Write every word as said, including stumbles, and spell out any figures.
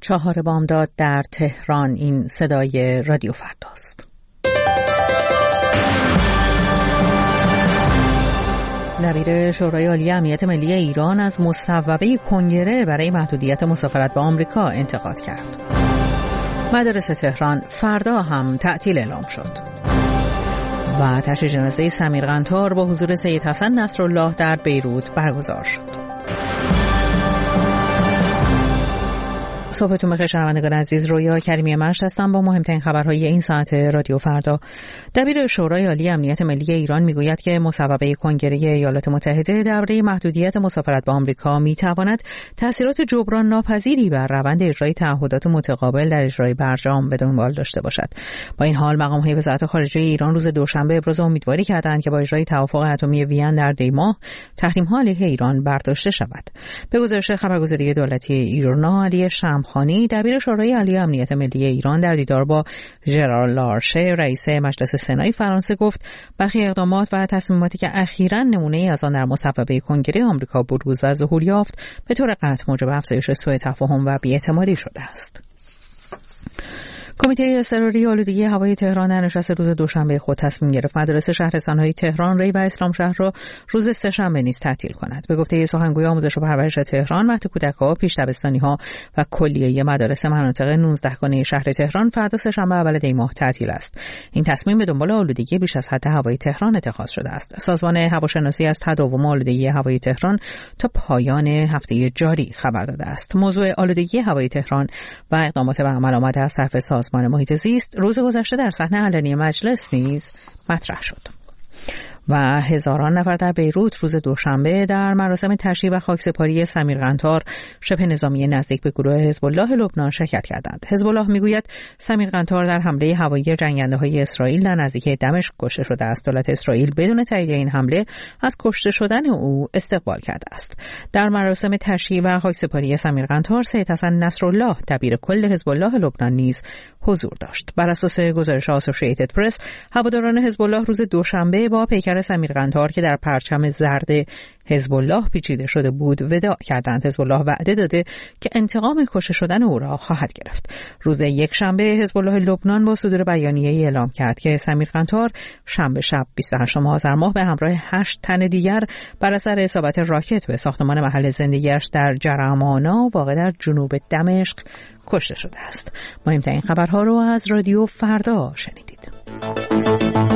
چهار بامداد در تهران. این صدای رادیو فرداست. دبیر شورای عالی امنیت ملی ایران از مصوبه کنگره برای محدودیت مسافرت به آمریکا انتقاد کرد. مدارس تهران فردا هم تعطیل اعلام شد. و تشییع جنازه سمیر قنطار با حضور سید حسن نصرالله در بیروت برگزار شد. صبحتون بخیر شنوندگان عزیز، رویا کریمی مشت هستم با مهمترین خبرهای این ساعت رادیو فردا. دبیر شورای عالی امنیت ملی ایران میگوید که مصوبه کنگره ایالات متحده درباره محدودیت مسافرت به آمریکا میتواند تاثیرات جبران ناپذیری بر روند اجرای تعهدات متقابل در اجرای برجام به دنبال داشته باشد. با این حال مقام‌های وزارت خارجه ایران روز دوشنبه ابراز امیدواری کردند که با اجرای توافق اتمی وین در دی ماه تحریم‌ها علیه ایران برداشته شود. به گزارش خبرگزاری دولتی ایرنا، علی شمخانی دبیر شورای عالی امنیت ملی ایران در دیدار با ژرار لارشه رئیس مجلس سنای فرانسه گفت برخی اقدامات و تصمیماتی که اخیراً نمونه‌ای از آن در مصوبه کنگره آمریکا بروز و ظهور یافت به طور قطع موجب افزایش سوء تفاهم و بی‌اعتمادی شده است. کمیته اضطراری آلودگی هوای تهران در نشست روز دوشنبه خود تصمیم گرفت مدارس شهرستان‌های تهران، ری و اسلام شهر را روز سه‌شنبه نیز تعطیل کند. به گفته سخنگوی آموزش و پرورش تهران، مهد کودک‌ها، پیش دبستانی‌ها و کلیه مدارس مناطق نوزدهگانه شهر تهران فردا سه‌شنبه اول دی ماه تعطیل است. این تصمیم به دنبال آلودگی بیش از حد هوای تهران اتخاذ شده است. سازمان هواشناسی از تداوم آلودگی هوای تهران تا پایان هفته جاری خبر داده است. موضوع آلودگی هوای تهران و اقدامات به عمل آمده از طرف سازمان محیط زیست روز گذشته در صحنه علنی مجلس نیز مطرح شد. و هزاران نفر در بیروت روز دوشنبه در مراسم تشییع و خاکسپاری سمیر قنطار شبه نظامی نزدیک به گروه حزب الله لبنان شرکت کردند. حزب الله میگوید سمیر قنطار در حمله هوایی جنگنده‌های اسرائیل در نزدیکی دمشق کشته شده است. دولت اسرائیل بدون تایید این حمله از کشته شدن او استقبال کرده است. در مراسم تشییع و خاکسپاری سمیر قنطار سید حسن نصرالله دبیر کل حزب الله لبنان نیز حضور داشت. بر اساس گزارش آسوسییتد پرس، هواداران حزب الله روز دوشنبه با پیکر سمیر قنطار که در پرچم زرد حزب الله پیچیده شده بود وداع کردند. حزب الله وعده داده که انتقام کشته شدن او را خواهد گرفت. روز یک شنبه حزب الله لبنان با صدور بیانیه‌ای اعلام کرد که سمیر قنطار شنبه شب بیست و هشتم آذر ماه به همراه هشت تن دیگر بر اثر اصابت راکت به ساختمان محل زندگیش در جرمانا واقع در جنوب دمشق کشته شده است. مهمترین خبرها رو از رادیو فردا شنیدید.